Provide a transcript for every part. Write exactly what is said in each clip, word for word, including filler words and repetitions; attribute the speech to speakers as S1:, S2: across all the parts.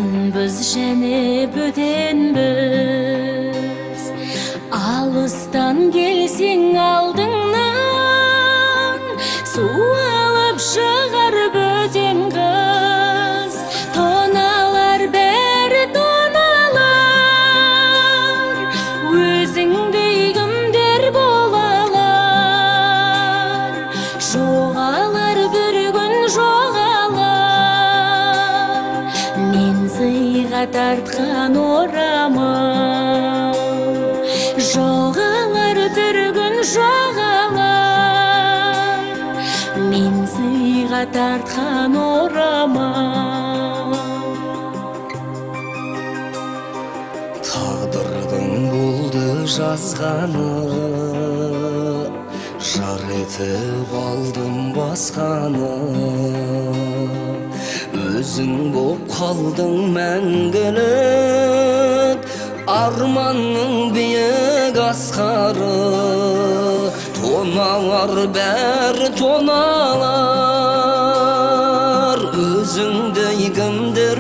S1: Біз және бөтенбіз, алыстан келсең алдыңнан, су алып шығар бөтен қыз. Тоналар бәрі тоналар, өзіңдей кімдер болалар. Жоғалар бір күн жоғалар, мен сыйға тартқан орамал. Жоғалар бір күн жоғалар, мен сыйға тартқан орамал.
S2: Тағдырдың болды жазғаны, жар етіп алдым басқаны. Өзің боп қалдың мәңгілік, арманның биік асқары. Тоналар бәрі тоналар, өзіңдей кімдер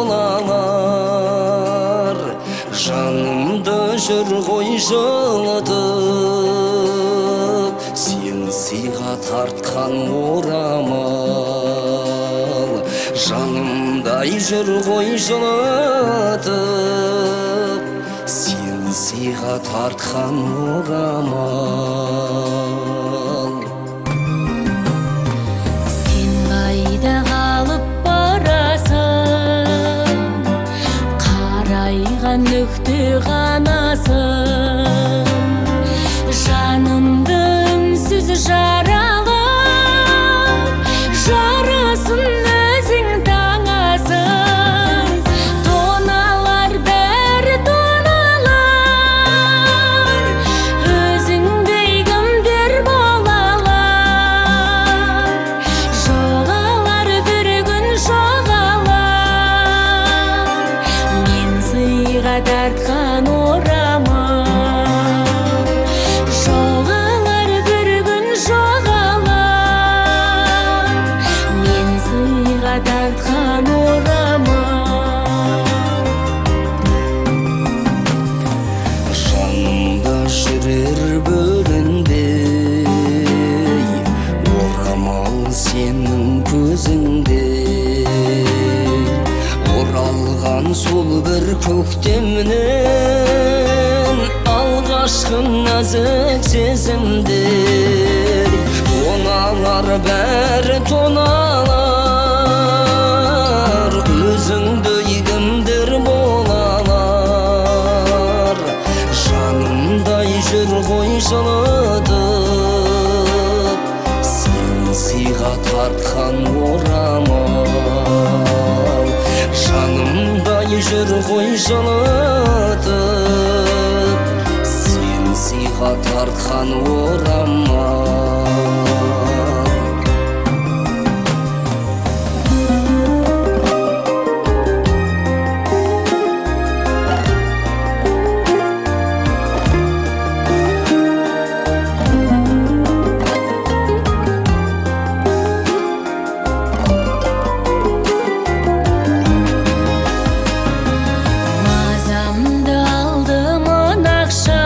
S2: болалар. Жанымды жүр ғой жылытып, сен сыйға тартқан орамал. Жанымдай жүр ғой жылытып, сен сыйға тартқан орамал.
S1: Сен қайда қалып барасың, қарайған нүкте ғанасың. Жанымды үнсіз жаралап, жарасын өзің таңасың. Тоналар бәрі тоналар, өзіңдей кімдер болалар. Жоғалар бір күн жоғалар, мен сыйға тартқан орамал. Жоғалар бір күн жоғалар, мен сыйға тартқан орамал.
S2: Жанымда жүрер бөлінбей, орамал сенің көзіңде. Оралған сол бір көктемнен, алғашқы нәзік сезімдер. Тоналар бәрі тоналар, өзіңдей кімдер болалар. Жанымдай жүр ғой жылытып, сен сыйға тартқан орамал. Жанымдай жүр ғой жылытып, сен сыйға тартқан орамал.
S1: Мазамды алды мың ақша,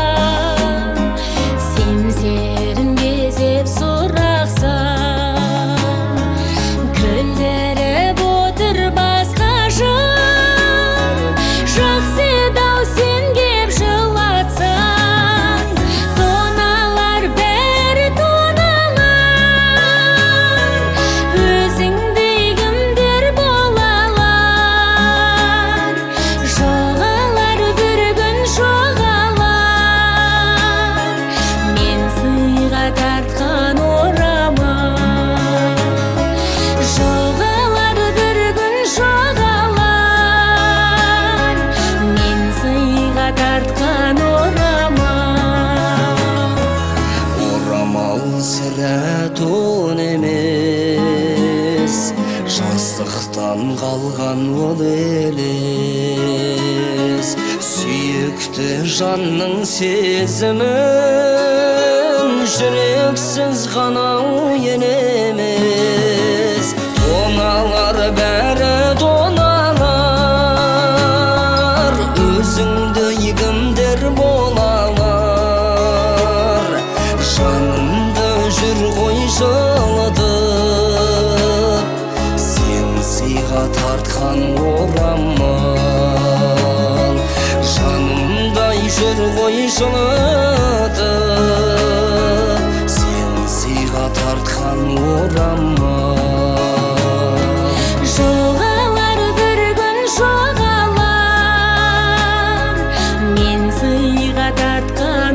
S1: семсерін кезеп сұрақсам. Күлдіріп отыр басқа жан, жақсы еді-ау сен кеп жылатсаң. Тоналар бәрі тоналар, өзіңдей кімдер болалар. Жоғалар бір күн жоғалар, мен сыйға тартқан орамал. Жоғалар бір күн жоғалар, мен сыйға тартқан орамал.
S2: Орамал сірә тон емес, жастықтан қалған ол елес. Сүйікті жанның сезімін жүрексіз ғана енемес. Тоналар бәрі тоналар, жүр ғой жылытып, сен сыйға тартқан орамал.
S1: Жоғалар бір күн жоғалар, мен сыйға тартқан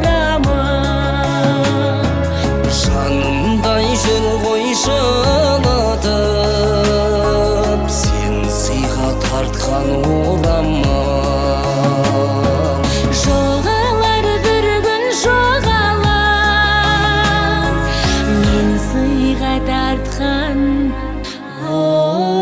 S1: орамал.
S2: Жанымдай жүр ғой жылытып, сен сыйға тартқан орамал.
S1: Жоғалар бір күн жоғалар, мен сыйға тартқан орамал.